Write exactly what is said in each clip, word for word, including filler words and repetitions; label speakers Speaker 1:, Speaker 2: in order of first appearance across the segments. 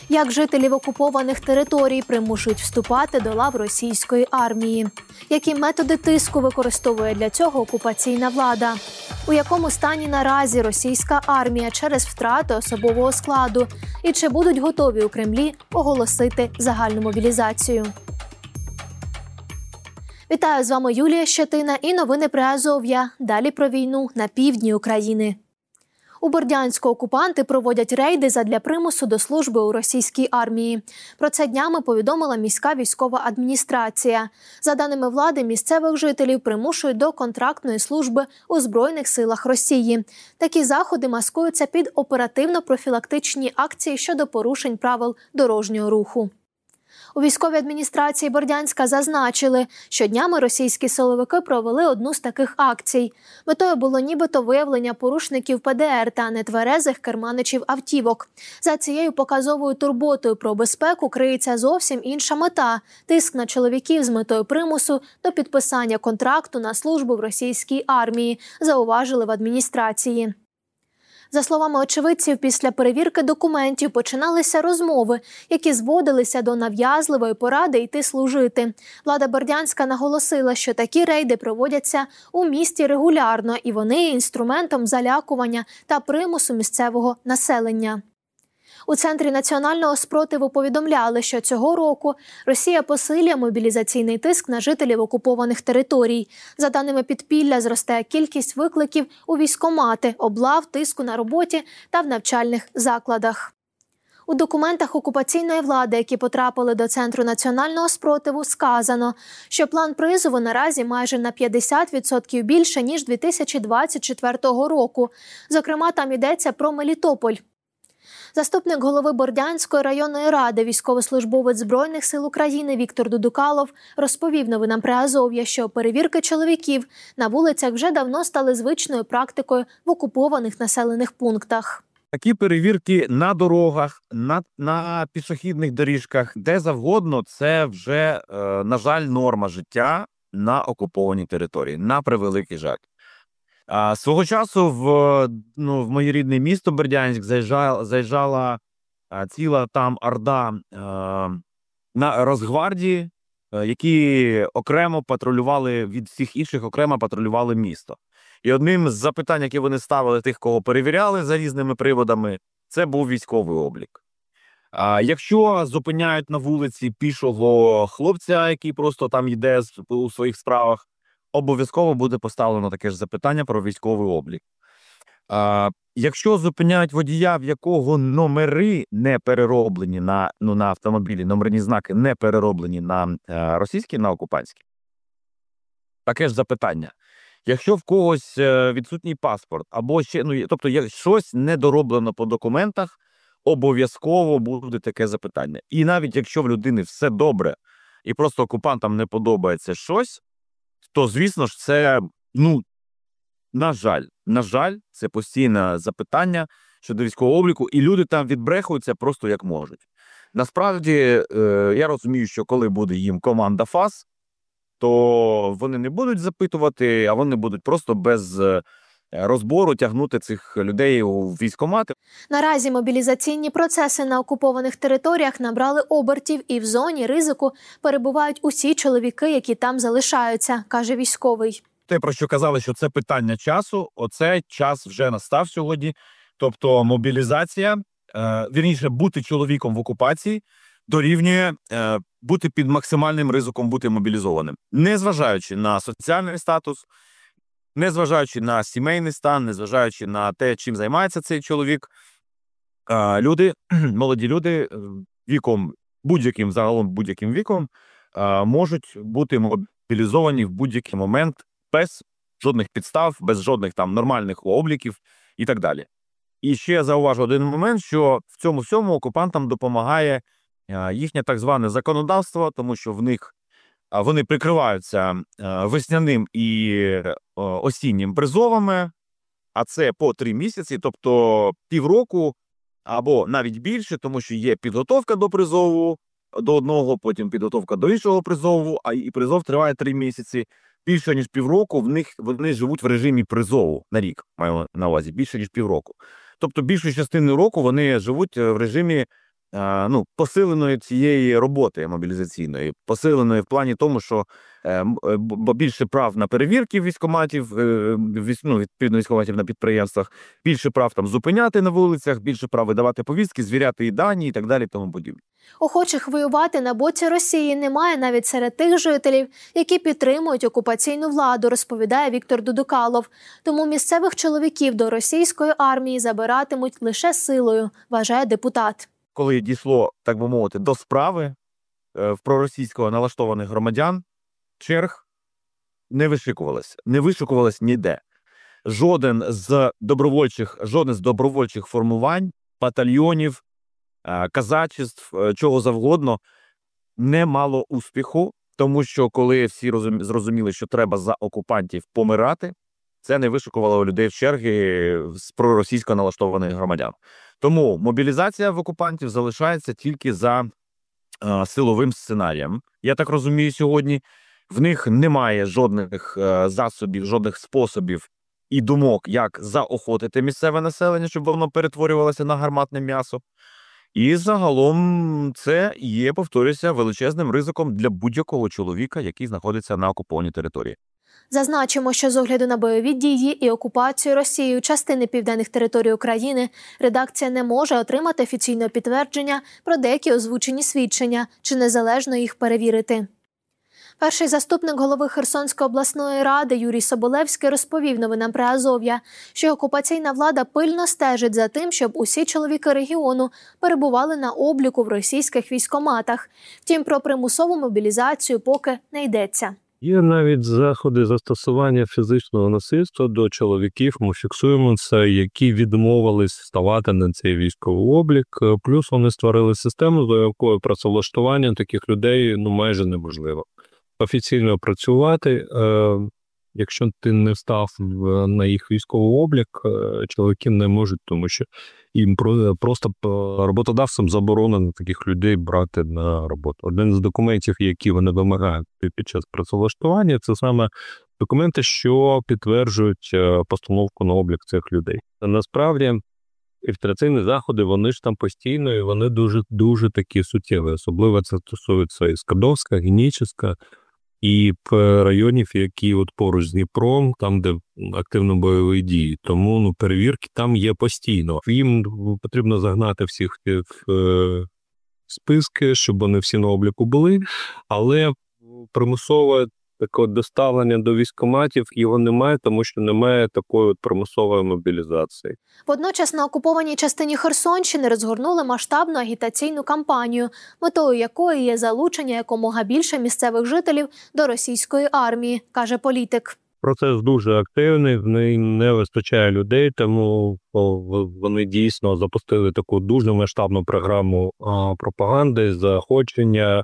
Speaker 1: Як жителів окупованих територій примушують вступати до лав російської армії? Які методи тиску використовує для цього окупаційна влада? У якому стані наразі російська армія через втрату особового складу? І чи будуть готові у Кремлі оголосити загальну мобілізацію? Вітаю, з вами Юлія Щетина і новини Приазов'я. Далі про війну на півдні України. У Бердянську окупанти проводять рейди задля примусу до служби у російській армії. Про це днями повідомила міська військова адміністрація. За даними влади, місцевих жителів примушують до контрактної служби у Збройних силах Росії. Такі заходи маскуються під оперативно-профілактичні акції щодо порушень правил дорожнього руху. У військовій адміністрації Бердянська зазначили, що днями російські силовики провели одну з таких акцій. Метою було нібито виявлення порушників Пе Де Ер та нетверезих керманичів автівок. За цією показовою турботою про безпеку криється зовсім інша мета – тиск на чоловіків з метою примусу до підписання контракту на службу в російській армії, зауважили в адміністрації. За словами очевидців, після перевірки документів починалися розмови, які зводилися до нав'язливої поради йти служити. Влада Бердянська наголосила, що такі рейди проводяться у місті регулярно, і вони є інструментом залякування та примусу місцевого населення. У Центрі національного спротиву повідомляли, що цього року Росія посилює мобілізаційний тиск на жителів окупованих територій. За даними підпілля, зростає кількість викликів у військкомати, облав, тиску на роботі та в навчальних закладах. У документах окупаційної влади, які потрапили до Центру національного спротиву, сказано, що план призову наразі майже на п'ятдесят відсотків більше, ніж дві тисячі двадцять четвертого року. Зокрема, там йдеться про Мелітополь. Заступник голови Бердянської районної ради, військовослужбовець Збройних сил України Віктор Дудукалов розповів новинам Приазов'я, що перевірки чоловіків на вулицях вже давно стали звичною практикою в окупованих населених пунктах.
Speaker 2: Такі перевірки на дорогах, на, на пішохідних доріжках, де завгодно, це вже, е, на жаль, норма життя на окупованій території, на превеликий жаль. А, свого часу в, ну, в моє рідне місто Бердянськ заїжджала, заїжджала а, ціла там орда а, на Росгвардії, а, які окремо патрулювали від всіх інших, окремо патрулювали місто. І одним з запитань, які вони ставили тих, кого перевіряли за різними приводами, це був військовий облік. А, якщо зупиняють на вулиці пішого хлопця, який просто там йде у своїх справах, обов'язково буде поставлено таке ж запитання про військовий облік. А, якщо зупиняють водія, в якого номери не перероблені на, ну, на автомобілі, номерні знаки не перероблені на а, російські, на окупантські, таке ж запитання. Якщо в когось відсутній паспорт, або ще, ну, тобто як щось недороблено по документах, обов'язково буде таке запитання. І навіть якщо в людини все добре, і просто окупантам не подобається щось, то, звісно ж, це, ну, на жаль, на жаль, це постійне запитання щодо військового обліку, і люди там відбрехуються просто як можуть. Насправді, е, я розумію, що коли буде їм команда ФАС, то вони не будуть запитувати, а вони будуть просто без розбору тягнути цих людей у військкомати.
Speaker 1: Наразі мобілізаційні процеси на окупованих територіях набрали обертів, і в зоні ризику перебувають усі чоловіки, які там залишаються, каже військовий.
Speaker 2: Те, про що казали, що це питання часу, оце час вже настав сьогодні. Тобто мобілізація, е, вірніше, бути чоловіком в окупації дорівнює е, бути під максимальним ризиком бути мобілізованим. Незважаючи на соціальний статус, незважаючи на сімейний стан, незважаючи на те, чим займається цей чоловік, е, люди, молоді люди віком, будь-яким, загалом будь-яким віком, е, можуть бути мобілізовані в будь-який момент без жодних підстав, без жодних там нормальних обліків і так далі. І ще зауважу один момент, що в цьому всьому окупантам допомагає їхнє так зване законодавство, тому що в них вони прикриваються весняним і осіннім призовами, а це по три місяці, тобто півроку або навіть більше, тому що є підготовка до призову, до одного, потім підготовка до іншого призову, а і призов триває три місяці. Більше ніж півроку в них вони живуть в режимі призову на рік, маю на увазі, більше ніж півроку. Тобто більшу частину року вони живуть в режимі ну, посиленої цієї роботи мобілізаційної, посиленої в плані тому, що бо більше прав на перевірки військкоматів, ну, відповідно військкоматів на підприємствах, більше прав там зупиняти на вулицях, більше прав видавати повістки, звіряти і дані і так далі, тому подібне.
Speaker 1: Охочих воювати на боці Росії немає навіть серед тих жителів, які підтримують окупаційну владу, розповідає Віктор Дудукалов. Тому місцевих чоловіків до російської армії забиратимуть лише силою, вважає депутат.
Speaker 2: Коли дійшло, так би мовити, до справи в проросійського налаштованих громадян, черг не вишикувалося, не вишикувалось ніде. Жоден з добровольчих, жоден з добровольчих формувань, батальйонів, казачеств, чого завгодно, не мало успіху, тому що коли всі зрозуміли, що треба за окупантів помирати, це не вишикувало у людей в черги з проросійсько налаштованих громадян. Тому мобілізація в окупантів залишається тільки за е, силовим сценарієм. Я так розумію сьогодні, в них немає жодних е, засобів, жодних способів і думок, як заохотити місцеве населення, щоб воно перетворювалося на гарматне м'ясо. І загалом це є, повторюся, величезним ризиком для будь-якого чоловіка, який знаходиться на окупованій території.
Speaker 1: Зазначимо, що з огляду на бойові дії і окупацію Росією частини південних територій України редакція не може отримати офіційного підтвердження про деякі озвучені свідчення, чи незалежно їх перевірити. Перший заступник голови Херсонської обласної ради Юрій Соболевський розповів новинам Приазов'я, що окупаційна влада пильно стежить за тим, щоб усі чоловіки регіону перебували на обліку в російських військкоматах. Втім, про примусову мобілізацію поки не йдеться.
Speaker 3: Є навіть заходи застосування фізичного насильства до чоловіків, ми фіксуємо це, які відмовились ставати на цей військовий облік. Плюс вони створили систему, за якою працевлаштування таких людей ну майже неможливо. Офіційно працювати, е, якщо ти не встав в, на їх військовий облік, е, чоловіки не можуть, тому що їм про, просто роботодавцям заборонено таких людей брати на роботу. Один з документів, які вони вимагають під час працевлаштування, це саме документи, що підтверджують е, постановку на облік цих людей. Та насправді фільтраційні заходи, вони ж там постійно, і вони дуже, дуже такі суттєві. Особливо це стосується і Скадовська, Генічеська, і районів, які от поруч з Дніпром, там, де активно бойові дії. Тому ну, перевірки там є постійно. Їм потрібно загнати всіх в е, списки, щоб вони всі на обліку були, але примусове таке доставлення до військкоматів його немає, тому що немає такої от примусової мобілізації.
Speaker 1: Водночас на окупованій частині Херсонщини розгорнули масштабну агітаційну кампанію, метою якої є залучення якомога більше місцевих жителів до російської армії, каже політик.
Speaker 3: Процес дуже активний, в неї не вистачає людей, тому вони дійсно запустили таку дуже масштабну програму пропаганди, заохочення,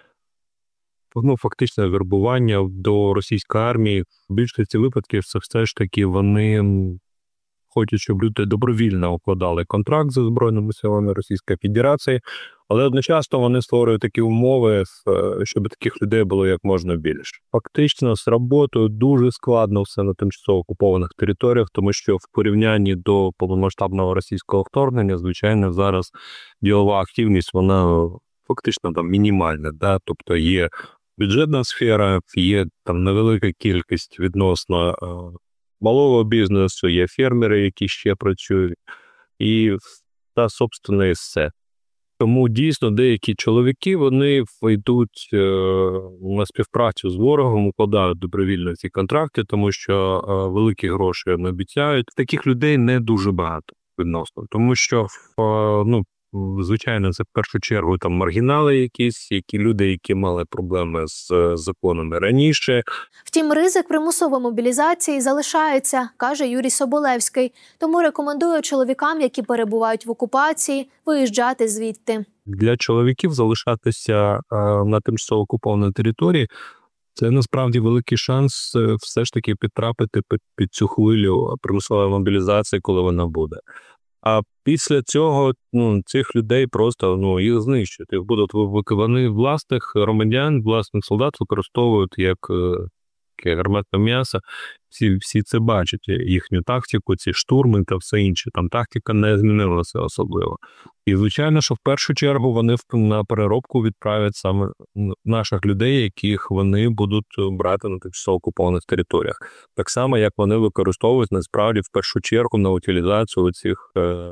Speaker 3: ну, фактично вербування до російської армії. В більшості випадків це все ж таки вони хочуть, щоб люди добровільно укладали контракт зі Збройними силами Російської Федерації, але одночасно вони створюють такі умови, щоб таких людей було як можна більше. Фактично з роботою дуже складно все на тимчасово окупованих територіях, тому що в порівнянні до повномасштабного російського вторгнення, звичайно, зараз ділова активність, вона фактично там мінімальна, да? Тобто є бюджетна сфера, є там невелика кількість відносно е, малого бізнесу, є фермери, які ще працюють, і та, собственно, і все. Тому дійсно деякі чоловіки, вони йдуть е, на співпрацю з ворогом, укладають добровільно ці контракти, тому що е, великі гроші не обіцяють. Таких людей не дуже багато відносно, тому що е, ну, звичайно, це в першу чергу там маргінали якісь, які люди, які мали проблеми з законами раніше.
Speaker 1: Втім, ризик примусової мобілізації залишається, каже Юрій Соболевський. Тому рекомендує чоловікам, які перебувають в окупації, виїжджати звідти.
Speaker 3: Для чоловіків залишатися на тимчасово окупованій території – це насправді великий шанс все ж таки підтрапити під, під цю хвилю примусової мобілізації, коли вона буде. А після цього ну, цих людей просто ну, їх знищують. Їх будуть вони власних громадян, власних солдат використовують як таке гарматне м'ясо. Всі, всі це бачать, їхню тактику, ці штурми та все інше. Там тактика не змінилася особливо. І, звичайно, що в першу чергу вони на переробку відправлять саме наших людей, яких вони будуть брати на тимчасово окупованих територіях. Так само, як вони використовують, насправді, в першу чергу на утилізацію цих е,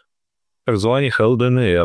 Speaker 3: так званих ел де ен е.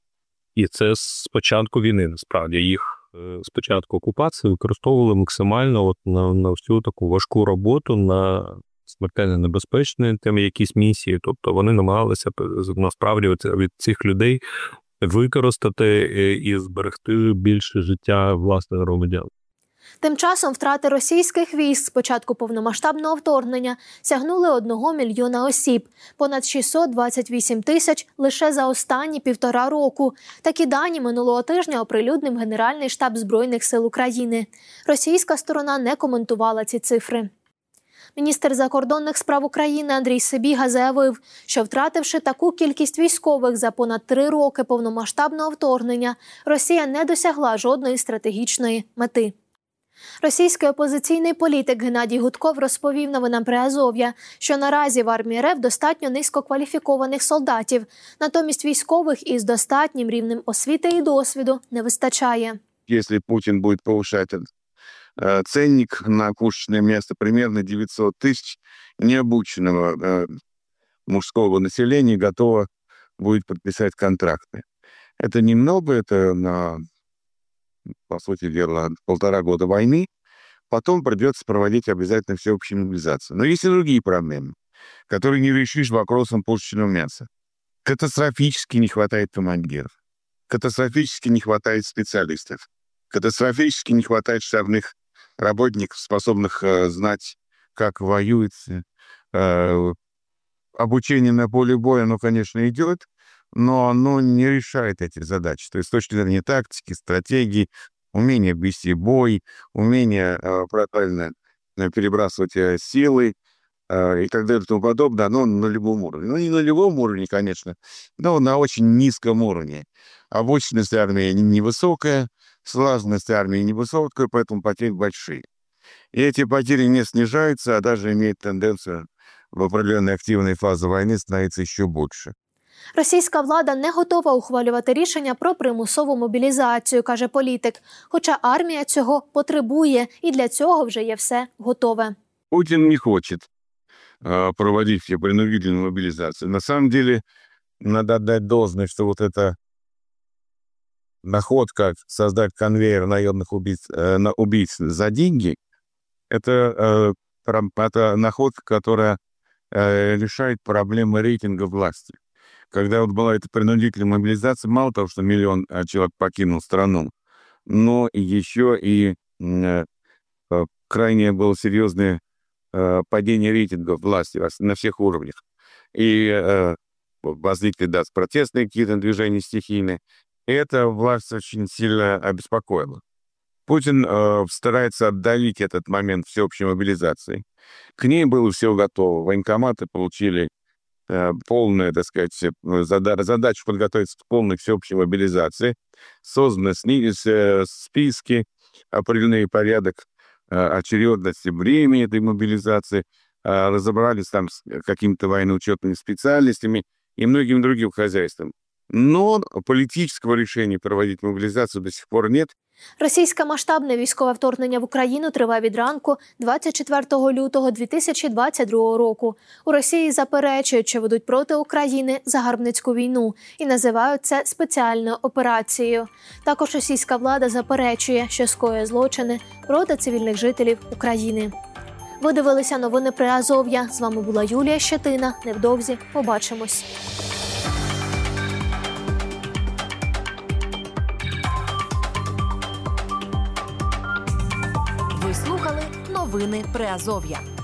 Speaker 3: І це з початку війни, насправді. Їх е, з початку окупації використовували максимально от на, на всю таку важку роботу, на смертельно небезпечні теми якісь місії. Тобто вони намагалися насправді від цих людей використати і зберегти більше життя власних громадян.
Speaker 1: Тим часом втрати російських військ з початку повномасштабного вторгнення сягнули одного мільйона осіб, понад шістсот двадцять вісім тисяч лише за останні півтора року. Такі дані минулого тижня оприлюднив Генеральний штаб Збройних сил України. Російська сторона не коментувала ці цифри. Міністр закордонних справ України Андрій Сибіга заявив, що втративши таку кількість військових за понад три роки повномасштабного вторгнення, Росія не досягла жодної стратегічної мети. Російський опозиційний політик Геннадій Гудков розповів новинам Приазов'я, що наразі в армії РФ достатньо низькокваліфікованих солдатів, натомість військових із достатнім рівнем освіти і досвіду не вистачає.
Speaker 4: Якщо Путін буде повищати ценник на пушечное место, примерно девятьсот тысяч необученного э, мужского населения готово будет подписать контракты. Это немного, это на, по сути дела, полтора года войны. Потом придется проводить обязательно всеобщую мобилизацию. Но есть и другие проблемы, которые не решишь вопросом пушечного мяса. Катастрофически не хватает командиров. Катастрофически не хватает специалистов. Катастрофически не хватает штабных работников, способных э, знать, как воюется. Э, обучение на поле боя, оно, конечно, идет, но оно не решает эти задачи. То есть с точки зрения тактики, стратегии, умение вести бой, умение э, правильно э, перебрасывать э, силы э, и так далее и тому подобное, оно на любом уровне. Ну, не на любом уровне, конечно, но на очень низком уровне. Обученность армии невысокая, слаженность армии невысокая, поэтому потери большие. И эти потери не снижаются, а даже имеют тенденцию в определенной активной фазе войны становиться еще больше.
Speaker 1: Російська влада не готова ухвалювати рішення про примусову мобілізацію, каже політик. Хоча армія цього потребує, і для цього вже є все готове.
Speaker 4: Путин не хочет э, проводить все принудительную мобилизацию. На самом деле, надо отдать должное, что вот эта находка создать конвейер наемных убийц, э, на убийц за деньги, это, э, это находка, которая э, решает проблемы рейтинга власти. Когда вот была эта принудительная мобилизация, мало того, что миллион человек покинул страну, но еще и э, крайне было серьезное э, падение рейтинга власти на всех уровнях. И э, возникли, да, протестные какие-то движения стихийные. И это власть очень сильно обеспокоило. Путин э, старается отдалить этот момент всеобщей мобилизации. К ней было все готово. Военкоматы получили э, полную, так сказать, зада- задачу подготовиться к полной всеобщей мобилизации. Созданы сни- э, списки, определенный порядок э, очередности времени этой мобилизации. Э, разобрались там с какими-то военно-учетными специальностями и многим другим хозяйствам. Но політичного рішення проводити мобілізацію до сих пор нет.
Speaker 1: Російське масштабне військове вторгнення в Україну триває від ранку двадцять четвертого лютого дві тисячі двадцять другого року. У Росії заперечують, що ведуть проти України загарбницьку війну і називають це спеціальною операцією. Також російська влада заперечує, що скоює злочини проти цивільних жителів України. Ви дивилися новини Приазов'я. З вами була Юлія Щетина. Невдовзі побачимось.
Speaker 5: Ви слухали новини Приазов'я.